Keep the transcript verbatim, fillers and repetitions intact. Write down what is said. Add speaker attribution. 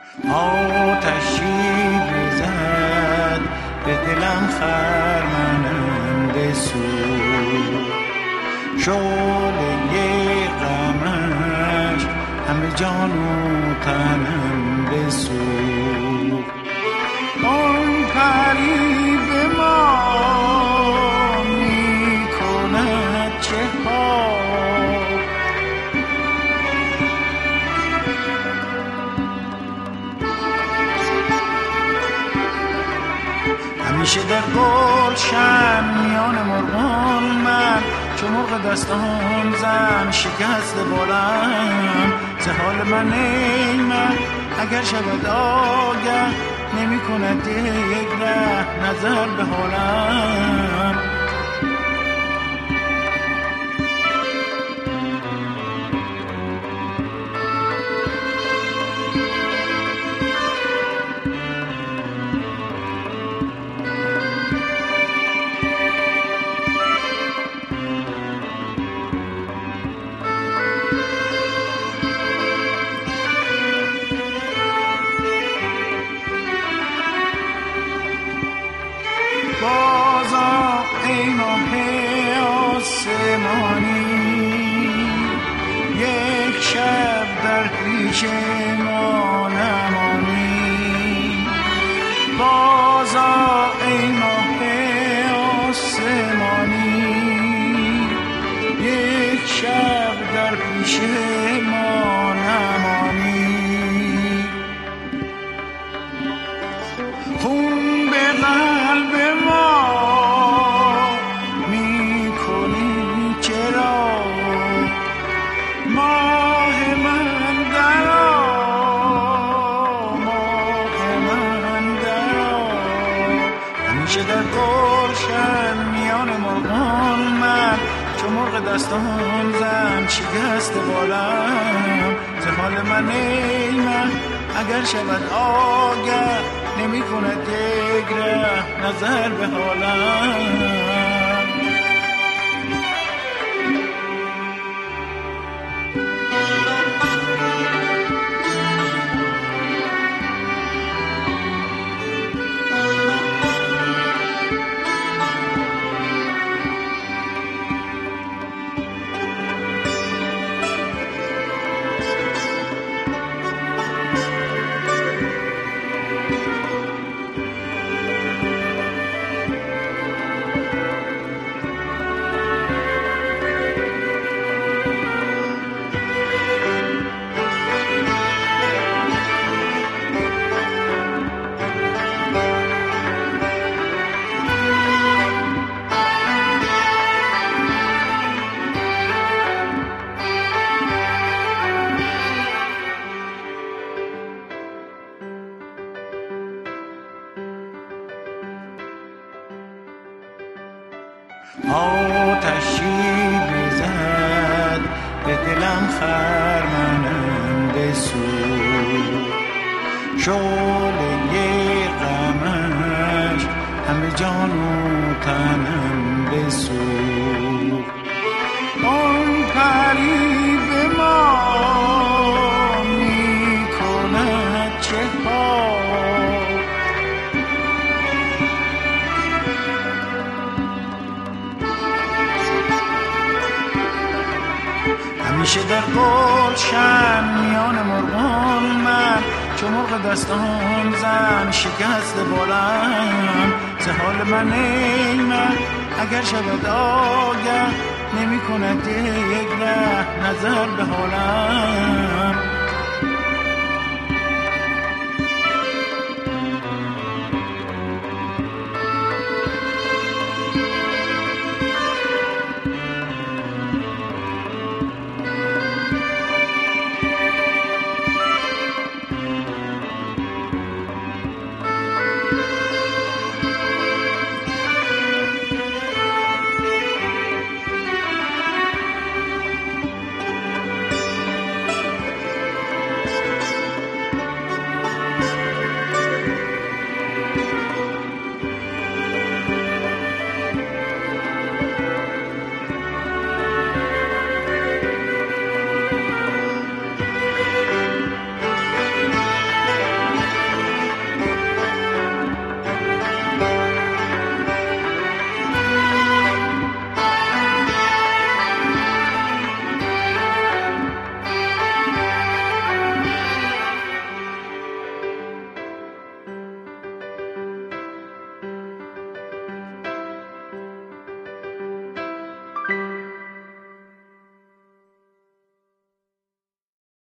Speaker 1: آتشی بزد به دلم خرمننده سوخت، شعله غمش همه جان و تنم بسوخت. آن پری به ما می کند چه ها، همیشه در گلشن میان مرغان من، چو مرغ دستان زن شکست بالم. ز حال من ای من اگر شود آگه، نمی کند یک ره نظر به حالم. بازا ای ماه آسمانی، یک شب در پیش ما نمانی. بازا ای ماه آسمانی، یک شب در پیش ما نمانی. خون به قلب در گلشن میان مرغان من، چو مرغ دستان زن شکست بالم. ز حال من ای من اگر شود آگه، نمی کند یک ره نظر به حالم. آتشی بزد به دلم خرمننده سوخت، شعله غمش همه جان و تنم بسوخت. آن پری به ما می کند چه ها، همیشه در گلشن میان مرغان من، چو مرغ دستان زن شکست بالم. ز حال من ای من اگر شود آگه، نمی کند یک ره نظر به حالم.